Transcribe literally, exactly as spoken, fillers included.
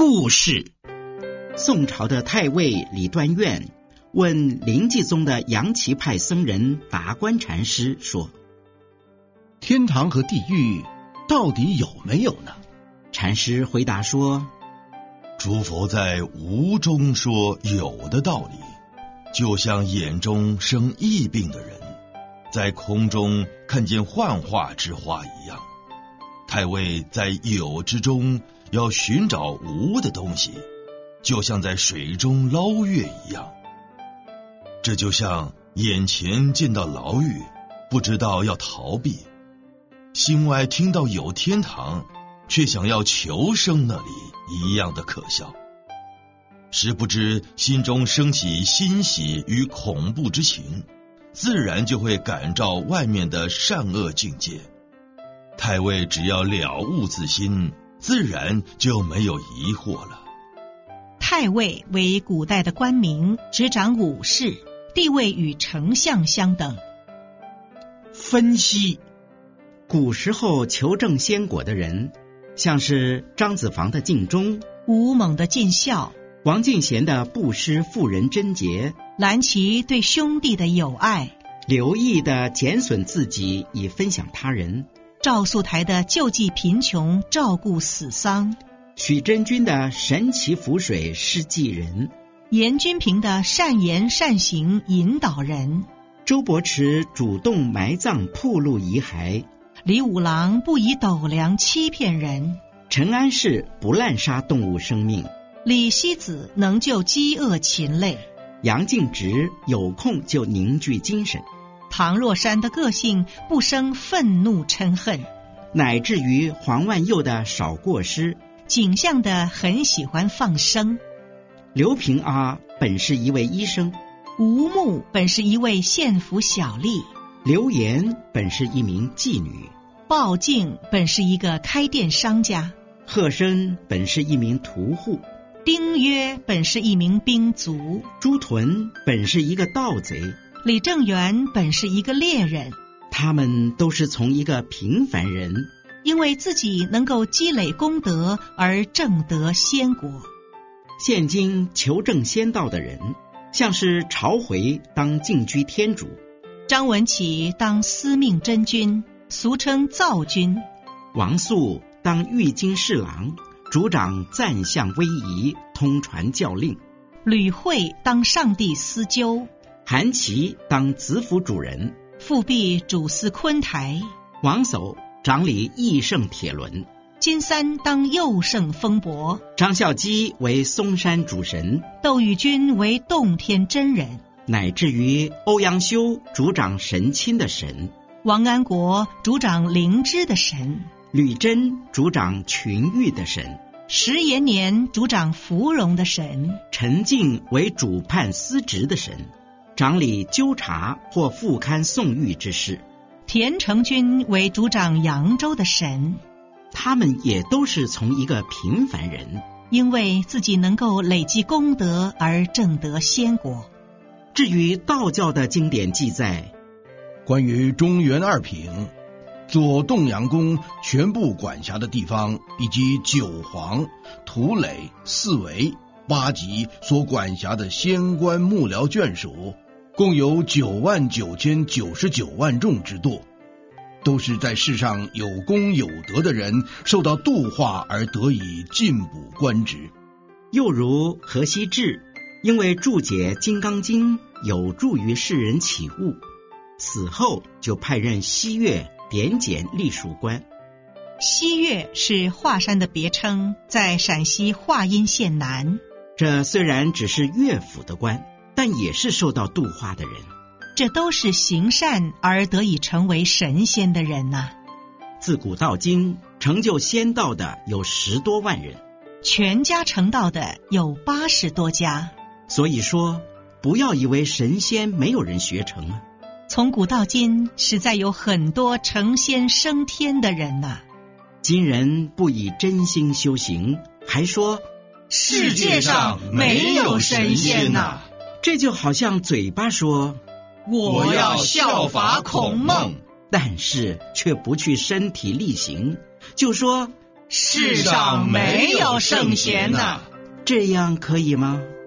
故事。 宋朝的太尉李端愿问临济宗的杨岐派僧人达观禅师说： 天堂和地狱到底有没有呢？ 禅师回答说： 诸佛在无中说有的道理，就像眼中生疫病的人在空中看见幻化之花一样。太尉在有之中要寻找无的东西，就像在水中捞月一样。这就像眼前见到牢狱，不知道要逃避，心外听到有天堂，却想要求生那里一样的可笑。时不知心中升起欣喜与恐怖之情，自然就会感召外面的善恶境界。太尉只要了悟自心，自然就没有疑惑了。 太尉为古代的官名，执掌武士，地位与丞相相等。 分析： 古时候求证仙果的人，像是张子房的尽忠， 吴猛的尽孝， 王敬贤的不失妇人贞洁， 蓝旗对兄弟的友爱， 刘毅的减损自己以分享他人， 赵素台的救济贫穷，照顾死丧， 许真君的神奇浮水施济人， 严君平的善言善行引导人， 周伯池主动埋葬暴露遗骸， 李五郎不以斗量欺骗人， 陈安世不滥杀动物生命， 李希子能救饥饿禽类， 杨敬直有空就凝聚精神， 唐若山的个性不生愤怒嗔恨， 乃至于黄万佑的少过失， 景象的很喜欢放生。 刘平阿本是一位医生， 吴木本是一位献俘小吏， 刘岩本是一名妓女， 鲍敬本是一个开店商家， 贺生本是一名屠户， 丁约本是一名兵卒， 朱屯本是一个盗贼， 李正元本是一个猎人。 他们都是从一个平凡人， 因为自己能够积累功德而证得仙果。 现今求证仙道的人，像是朝回当净居天主， 张文启当司命真君，俗称造君， 王肃当御京侍郎，主掌赞相威仪，通传教令， 吕惠当上帝司纠， 韩琦当子府主人， 复辟主司昆台， 王叟掌理义圣铁轮， 金三当右圣风伯， 张孝基为嵩山主神， 窦宇君为洞天真人， 乃至于欧阳修主掌神亲的神， 王安国主掌灵芝的神， 吕真主掌群玉的神， 石延年主掌芙蓉的神， 陈敬为主判司职的神，掌理纠察或副刊送谕之事， 田成君为主掌扬州的神。 他们也都是从一个平凡人， 因为自己能够累积功德而证得仙果。 至于道教的经典记载， 关于中原二品、左洞阳宫全部管辖的地方，以及九黄、土垒、四维、八级所管辖的仙官幕僚眷属，共有九万九千九十九万众之多，都是在世上有功有德的人受到度化而得以进补官职。 又如何西智，因为注解《金刚经》有助于世人起悟，此后就派任西岳点检隶属官。 西岳是华山的别称，在陕西华阴县南。 这虽然只是乐府的官，但也是受到度化的人。 这都是行善而得以成为神仙的人呐、啊。 自古到今，成就仙道的有十多万人， 全家成道的有八十多家。 所以说，不要以为神仙没有人学成啊。 从古到今，实在有很多成仙升天的人呐、啊。 今人不以真心修行，还说世界上没有神仙呐、啊。 这就好像嘴巴说我要效法孔孟， 但是却不去身体力行，就说世上没有圣贤呐。 这样可以吗？